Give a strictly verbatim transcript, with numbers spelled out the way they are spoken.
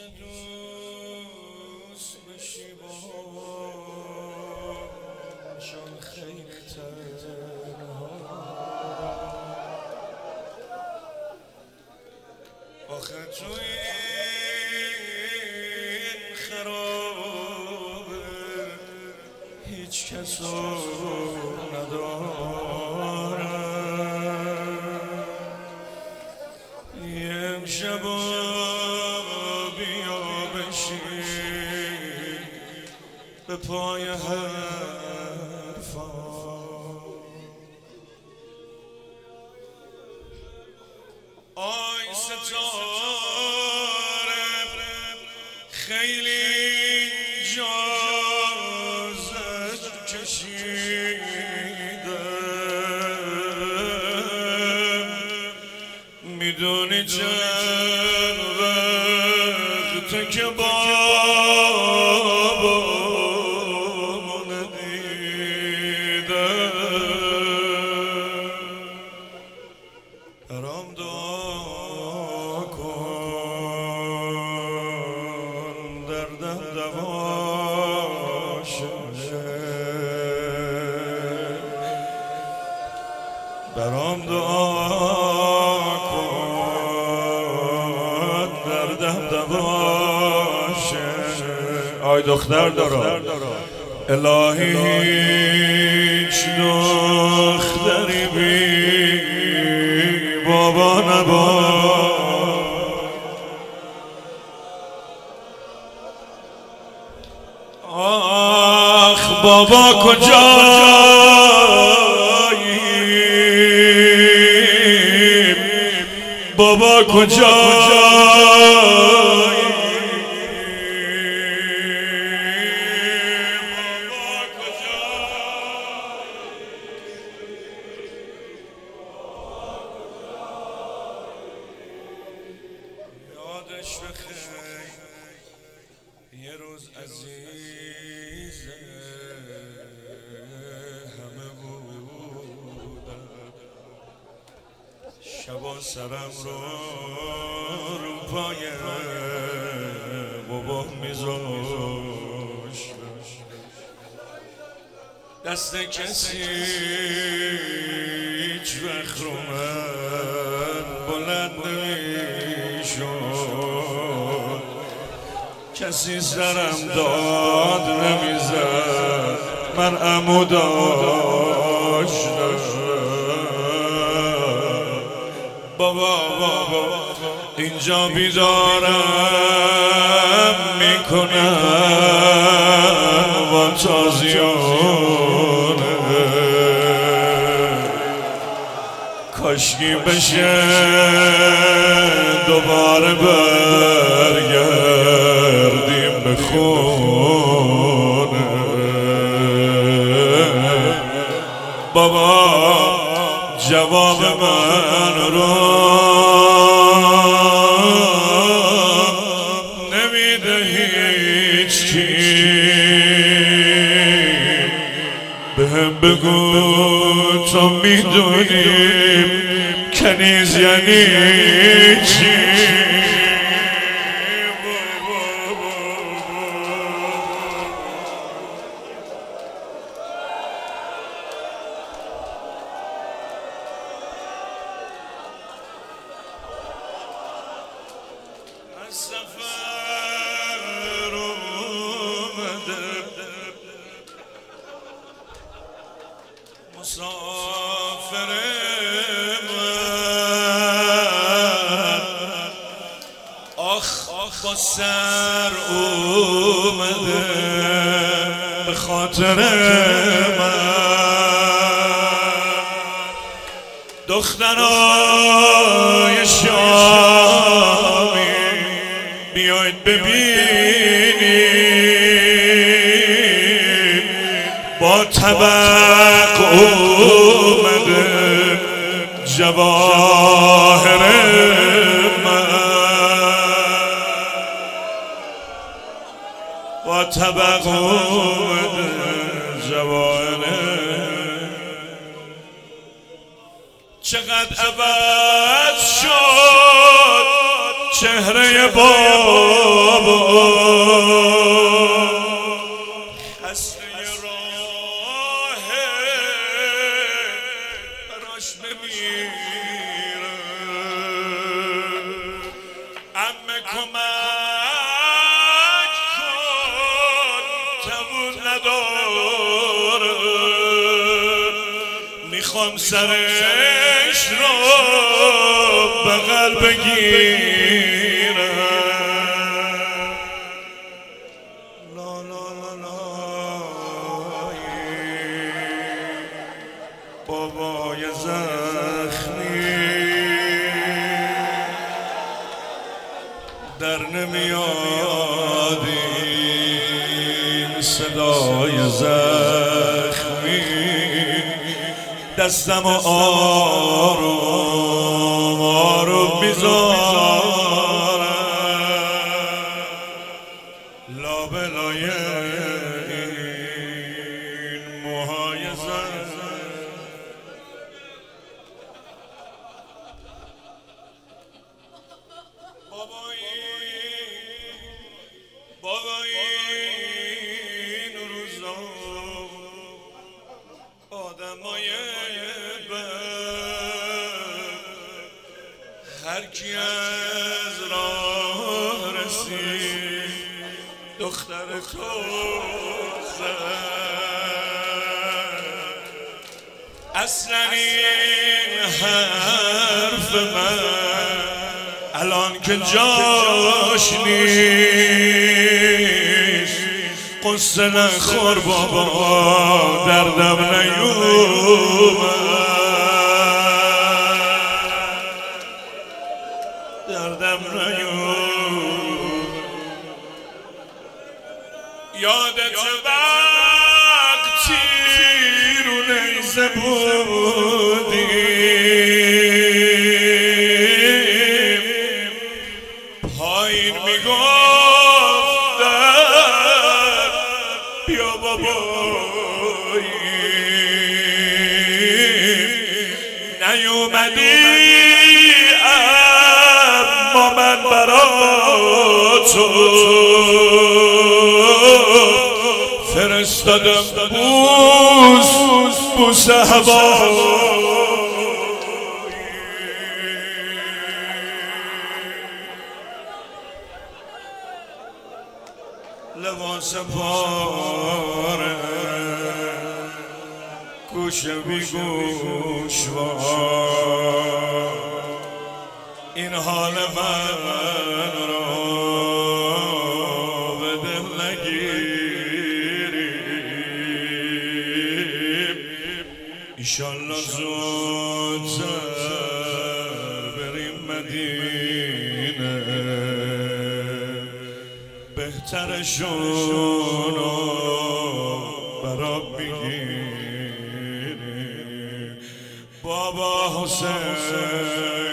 همیشه دوست بشی با شان خیلی تنها آخه تو این خرابه هیچ کسو ندارم یم شبا بیا بشی به پای حرفا آی ستاره خیلی جازت کشیده میدونی چند وقته که بابامو ندیده برام دعا کن دردم دوا شده برام دعا کن دردم دوا شده آی دختر دارم الهی هیچ دختری بی بابا نبا آخ بابا کجایی بابا کجایی یادش بخیر یه روز عزیز همه بودم شبا سرم رو رو پای بابا میذاشت دست کسی هیچ وقت رو من بلند نمیشد کسی سرم داد نمیزد من عمو داشتم بابا بابا اینجا بیدارم میکنم با تازیانه کاشکی بشه دوباره برگردیم به خونه بابا جواب من رو نمیده هیچ کی بهم بگو تو میدونی کنیز یعنی چی سفر اومده مسافر من آخ با سر اومده به خاطر من دخترای شامی بیاید ببینید با طبق اومده جواهر من با طبق اومده جواهر چقدر عوض شد چهره بابا خسته راه براش بمیره عمه کمک کن تموم نداره میخوام سرش رو بغل بگیرم لا لا لا لا بابای زخمی در نمیاد این صدای زخمی دستم آروم آروم میذارم لابلای این موهای زن بابایی بابایی این روزا آدمای هر کی از راه رسید دختر تو زد اصلا این حرف من الان که جاش نیست قصه نخور بابا دردم نیومد دردم نیومد یادت وقتی رو نیزه بودیم پایین میگفتن بیا بابایی نیومدی اما من برا تو فرستادم بوس بوس هوا لباس پاره گوش بی گوش این حال من را به دل نگیریم ایشالله زودتر بریم مدینه بهترشونو برا بگیریم بابا حسین